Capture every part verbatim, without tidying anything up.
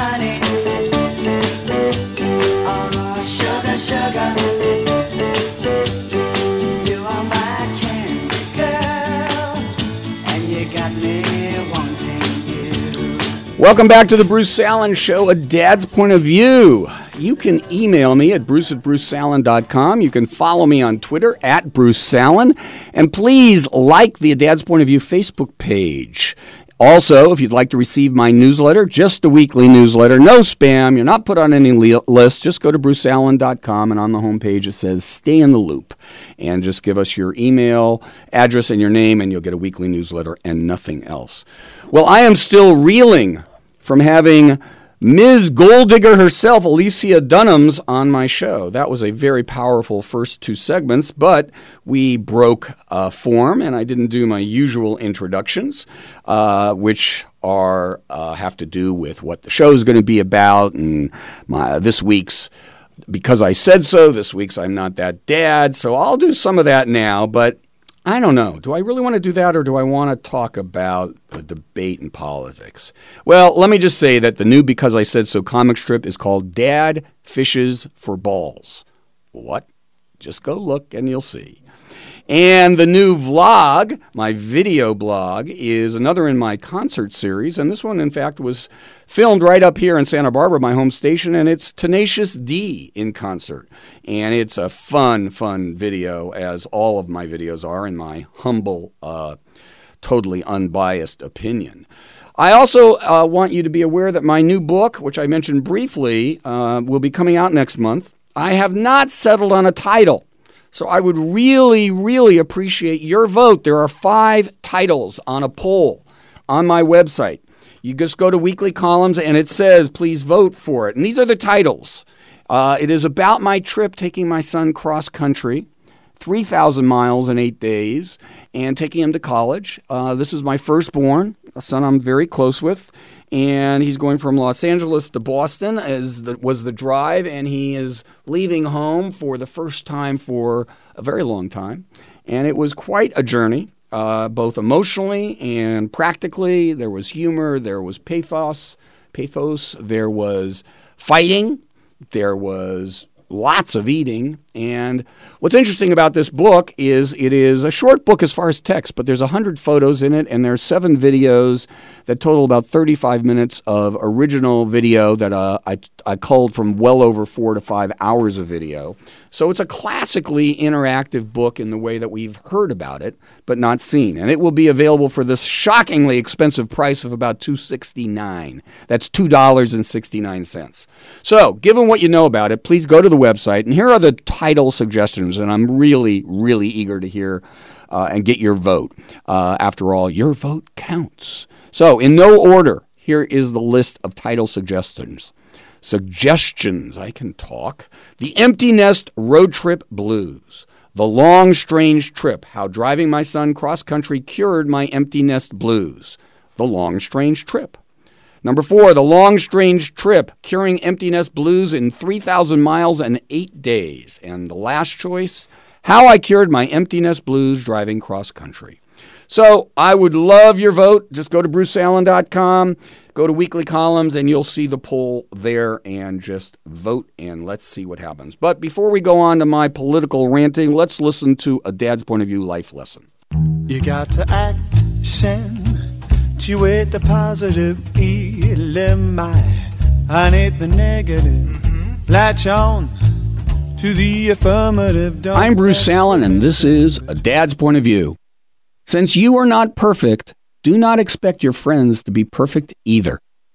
honey. Oh, sugar, sugar. You are my candy girl, and you got me wanting you. Welcome back to the Bruce Salen Show, A Dad's Point of View. You can email me at bruce at bruce salen dot com. You can follow me on Twitter at Bruce Salen. And please like the A Dad's Point of View Facebook page. Also, if you'd like to receive my newsletter, just a weekly newsletter, no spam, you're not put on any li- list, just go to bruce salen dot com, and on the homepage it says Stay in the Loop. And just give us your email address and your name, and you'll get a weekly newsletter and nothing else. Well, I am still reeling from having Miz Gold Digger herself, Alicia Dunham's, on my show. That was a very powerful first two segments, but we broke uh, form, and I didn't do my usual introductions, uh, which are uh, have to do with what the show is going to be about, and my this week's Because I Said So, this week's I'm Not That Dad, so I'll do some of that now, but I don't know. Do I really want to do that, or do I want to talk about the debate in politics? Well, let me just say that the new Because I Said So comic strip is called Dad Fishes for Balls. What? Just go look and you'll see. And the new vlog, my video blog, is another in my concert series. And this one, in fact, was filmed right up here in Santa Barbara, my home station. And it's Tenacious D in concert. And it's a fun, fun video, as all of my videos are, in my humble, uh, totally unbiased opinion. I also uh, want you to be aware that my new book, which I mentioned briefly, uh, will be coming out next month. I have not settled on a title. So I would really, really appreciate your vote. There are five titles on a poll on my website. You just go to Weekly Columns, and it says, please vote for it. And these are the titles. Uh, it is about my trip taking my son cross-country, three thousand miles in eight days, and taking him to college. Uh, this is my firstborn, a son I'm very close with. And he's going from Los Angeles to Boston, as the, was the drive, and he is leaving home for the first time for a very long time. And it was quite a journey, uh, both emotionally and practically. There was humor, there was pathos, pathos, there was fighting, there was lots of eating. And what's interesting about this book is it is a short book as far as text, but there's one hundred photos in it, and there's seven videos that total about thirty-five minutes of original video that uh, I, I culled from well over four to five hours of video. So it's a classically interactive book in the way that we've heard about it, but not seen. And it will be available for this shockingly expensive price of about two dollars and sixty-nine cents. That's two dollars and sixty-nine cents. So, given what you know about it, please go to the website, and here are the title suggestions, and I'm really, really eager to hear uh, and get your vote. Uh, after all, your vote counts. So, in no order, here is the list of title suggestions. Suggestions, I can talk. The Empty Nest Road Trip Blues. The Long Strange Trip, How Driving My Son Cross-Country Cured My Empty Nest Blues. The Long Strange Trip. Number four, The Long Strange Trip, Curing Empty Nest Blues in three thousand miles and eight days. And the last choice, How I Cured My Empty Nest Blues Driving Cross-Country. So I would love your vote. Just go to bruce salen dot com, go to Weekly Columns, and you'll see the poll there, and just vote, and let's see what happens. But before we go on to my political ranting, let's listen to A Dad's Point of View life lesson. You got to action to with the positive E L M I. I need the negative. Mm-hmm. Latch on to the affirmative. Don't I'm Bruce Salen, and this is A Dad's Point of View. Since you are not perfect, do not expect your friends to be perfect either.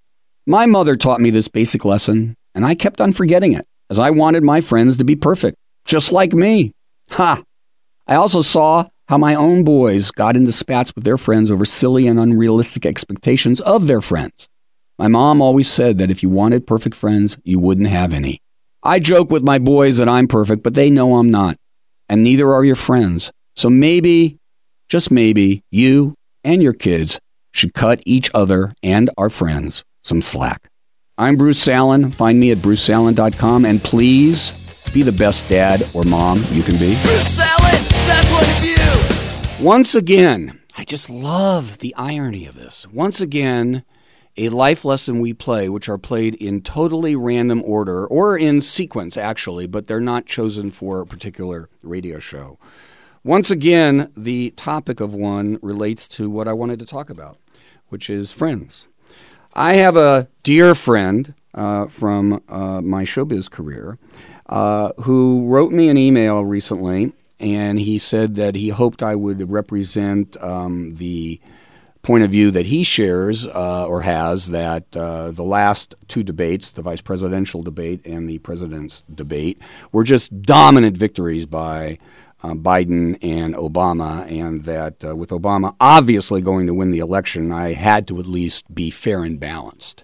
My mother taught me this basic lesson, and I kept on forgetting it, as I wanted my friends to be perfect, just like me. Ha! I also saw how my own boys got into spats with their friends over silly and unrealistic expectations of their friends. My mom always said that if you wanted perfect friends, you wouldn't have any. I joke with my boys that I'm perfect, but they know I'm not, and neither are your friends. So maybe, just maybe, you and your kids should cut each other and our friends some slack. I'm Bruce Salen. Find me at bruce salen dot com, and please be the best dad or mom you can be. Bruce Salen, Dad's Point of View. Once again, I just love the irony of this. Once again, a life lesson we play, which are played in totally random order or in sequence, actually, but they're not chosen for a particular radio show. Once again, the topic of one relates to what I wanted to talk about, which is friends. I have a dear friend uh, from uh, my showbiz career uh, who wrote me an email recently, and he said that he hoped I would represent um, the point of view that he shares uh, or has that uh, the last two debates, the vice presidential debate and the president's debate, were just dominant victories by uh, Biden and Obama, and that uh, with Obama obviously going to win the election, I had to at least be fair and balanced.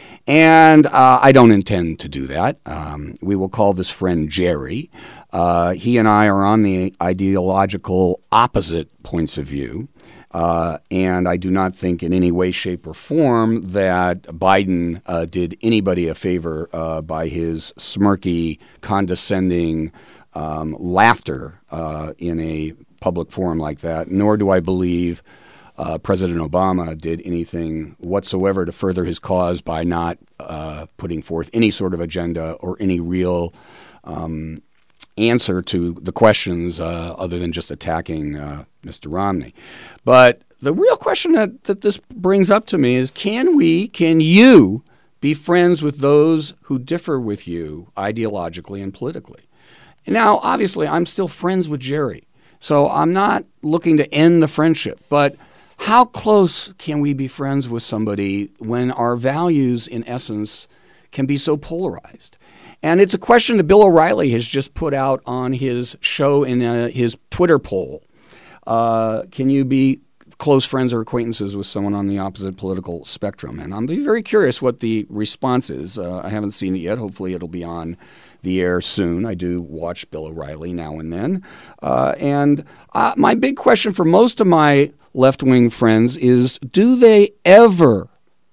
And uh, I don't intend to do that. Um, we will call this friend Jerry. Uh, he and I are on the ideological opposite points of view. Uh, and I do not think in any way, shape, or form that Biden uh, did anybody a favor uh, by his smirky, condescending um, laughter uh, in a public forum like that, nor do I believe uh, President Obama did anything whatsoever to further his cause by not uh, putting forth any sort of agenda or any real um, answer to the questions uh, other than just attacking uh, Mister Romney. But the real question that, that this brings up to me is, can we, can you be friends with those who differ with you ideologically and politically? And now, obviously, I'm still friends with Jerry, so I'm not looking to end the friendship. But how close can we be friends with somebody when our values, in essence, can be so polarized? And it's a question that Bill O'Reilly has just put out on his show in uh, his Twitter poll. Uh, can you be close friends or acquaintances with someone on the opposite political spectrum? And I'm very curious what the response is. Uh, I haven't seen it yet. Hopefully it'll be on the air soon. I do watch Bill O'Reilly now and then. Uh, and uh, my big question for most of my left-wing friends is, do they ever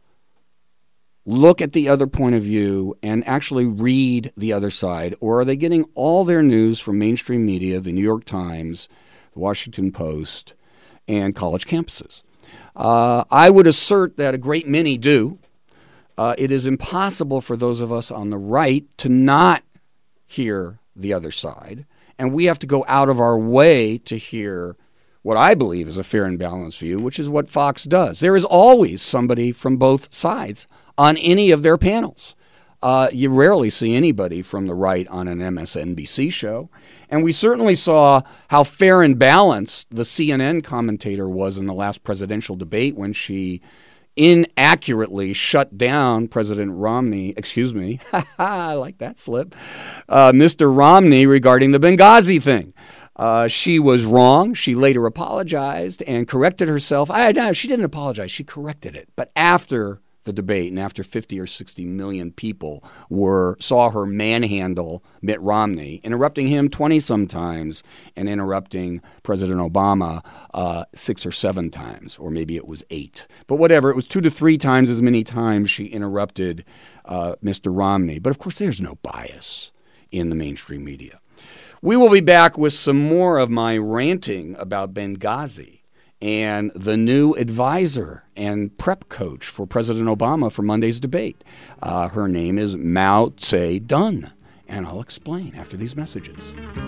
look at the other point of view and actually read the other side? Or are they getting all their news from mainstream media, the New York Times, the Washington Post, and college campuses? Uh, I would assert that a great many do. Uh, it is impossible for those of us on the right to not hear the other side, and we have to go out of our way to hear what I believe is a fair and balanced view, which is what Fox does. There is always somebody from both sides on any of their panels. Uh, you rarely see anybody from the right on an M S N B C show. And we certainly saw how fair and balanced the C N N commentator was in the last presidential debate when she inaccurately shut down President Romney, excuse me, I like that slip, uh, Mister Romney regarding the Benghazi thing. Uh, she was wrong. She later apologized and corrected herself. I, no, she didn't apologize. She corrected it. But after the debate and after fifty or sixty million people were saw her manhandle Mitt Romney, interrupting him twenty-some times and interrupting President Obama uh, six or seven times, or maybe it was eight. But whatever, it was two to three times as many times she interrupted uh, Mister Romney. But of course, there's no bias in the mainstream media. We will be back with some more of my ranting about Benghazi and the new advisor and prep coach for President Obama for Monday's debate. Uh, her name is Mao Zedong, and I'll explain after these messages.